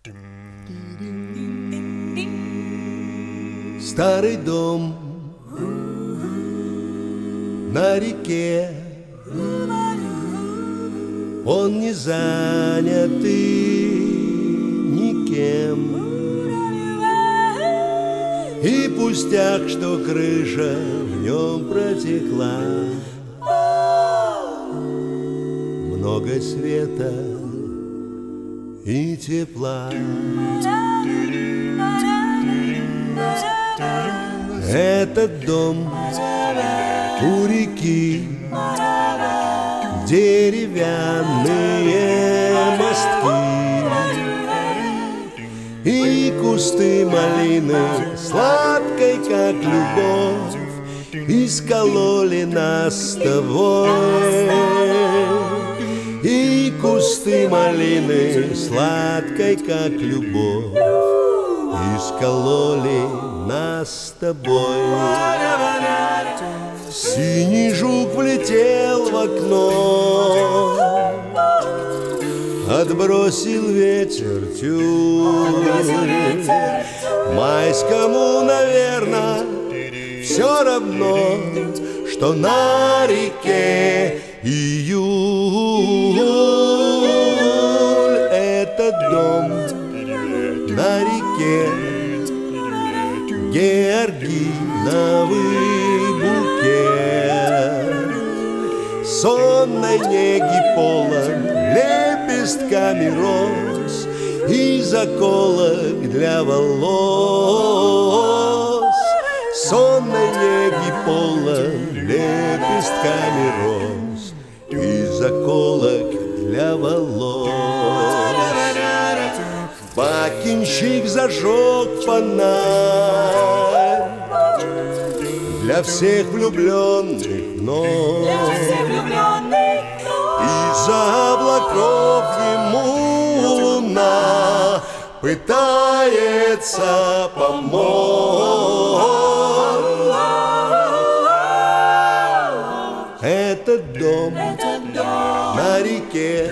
Старый дом на реке, он не занятый никем. И пустяк, что крыша в нем протекла. Много света и тепла. Этот дом у реки, деревянные мостки и кусты малины, сладкой, как любовь, искололи нас с тобой. И кусты малины, сладкой, как любовь, искололи нас с тобой. Синий жук влетел в окно, отбросил ветер тюль. Майскому, наверно, все равно, что на реке июль. Этот дом на реке, георгиновый букет, сонной неги полон лепестками роз и заколок для волос. Сонной неги полон лепестками роз и заколок для волос. Бакинщик зажег фонарь для всех влюбленных вновь. Из-за облаков ему луна пытается помочь. Этот дом на реке,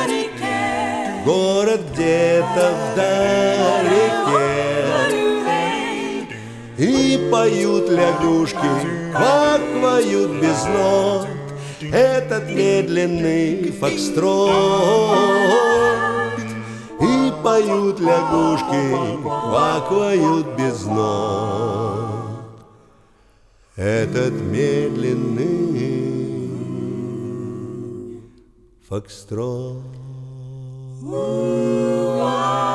город где-то вдалеке, и поют лягушки, квакают без нот этот медленный фокстрот. И поют лягушки, квакают без нот этот медленный фокстрот.